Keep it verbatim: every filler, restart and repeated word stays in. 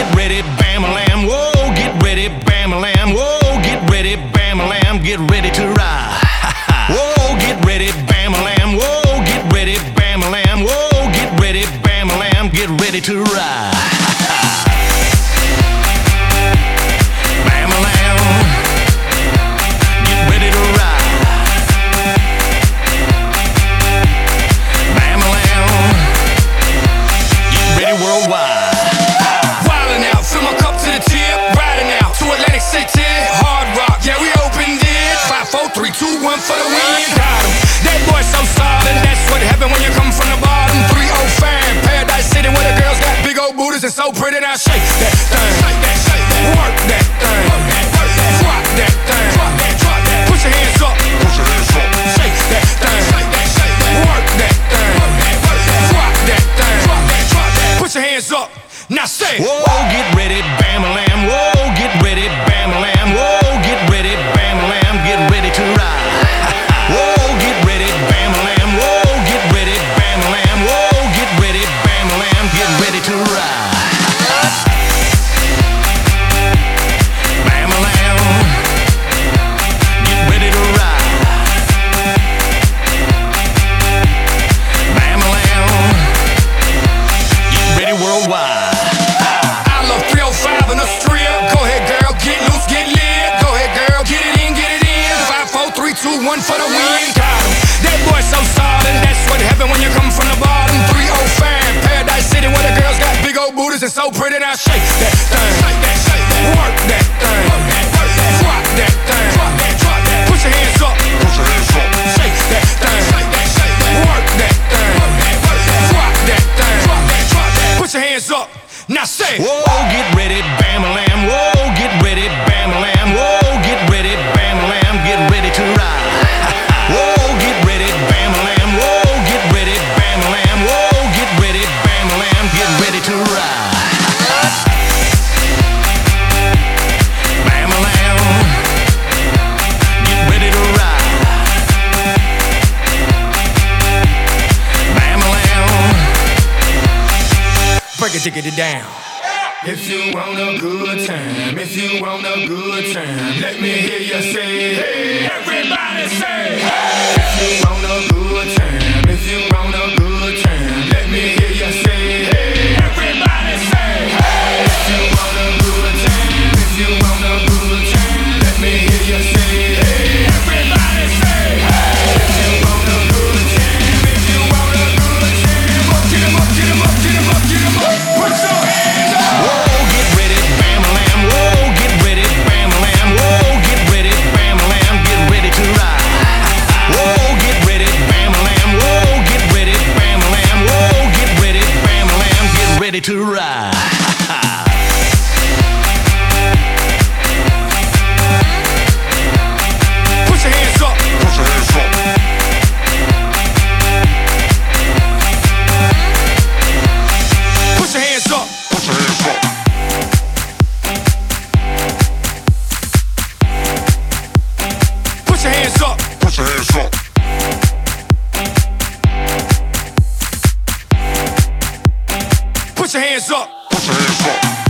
get ready, bam-a-lam. Whoa, get ready, bam-a-lam. Whoa, get ready, bam-a-lam. Get ready to ride. Whoa, get ready, bam-a-lam. Whoa, get ready, bam-a-lam. Whoa, get ready, bam-a-lam. Get ready to ride. One for the win, got him. That boy so solid, that's what happen when you come from the bottom. three oh five, Paradise City, where the girls got big old booties and so pretty. Now shake that thing, shake that, shake that, work that thing, work that, work that, drop that thing, drop that, drop that. Put your hands up, put your hands up, shake that thing, shake that, shake that, work that thing, work that, work that, drop that thing, drop that, drop that. Put your hands up, now say, whoa, get ready, bam-a-lam. Whoa, get ready, bam-a-lam. Whoa, get ready, bam-a-lam. Get ready to ride. Whoa, get ready, bam-a-lam. Whoa, get ready, bam-a-lam. Whoa, get ready, bam-a-lam. Get ready to ride. Bam-a-lam. Get ready to ride. Bam-a-lam. Get ready worldwide. I love three oh five in the strip. Go ahead, girl, get loose, get lit. Go ahead, girl, get it in, get it in. Five, four, three, two, one for the win. Got him. That boy so solid, that's what happen when you come from the bottom. three oh five, Paradise City, where the girls got big old booties and so pretty. Now shake that thing, shake that, shake that, work that thing, work that, work that, drop that thing, drop that, drop that. Put your hands up, put your hands up, shake that thing, shake that, shake that, work that thing, work that, work that, drop that thing, drop that, drop that. Put your hands up, now say, whoa, get ready, bam-a-lam. Whoa, get ready, bam-a-lam. Whoa, get ready, bam-a-lam. Get ready to ride. Whoa, get ready, bam-a-lam. Whoa, get ready, bam-a-lam. Whoa, get ready, bam-a-lam. Get ready to ride. Bam-a-lam. Get ready to ride. Bam-a-lam. break it, dig it down. If you want a good time, if you want a good time, let me hear you say, hey, everybody say, hey. If you want a good time, if you want a good time, let me hear you say, hey, everybody say, hey. If you want a good time, if you want a good time, let me hear you say, hey, everybody say, hey. If you want a good time, if you want a good time, up, get 'em up, get 'em up, get 'em up, get 'em up, put your hands up. Whoa, get ready, bam-a-lam. Whoa, get ready, bam-a-lam. Whoa, get ready, bam-a-lam. Get ready to ride. Whoa, get ready, bam-a-lam. Whoa, get ready, bam-a-lam. Whoa, get ready, bam-a-lam. Get ready to ride. Put your hands up. Put your hands up. Put your hands up. Put your hands up. Put your hands up. Put your hands up. Put your hands up. Put your hands up.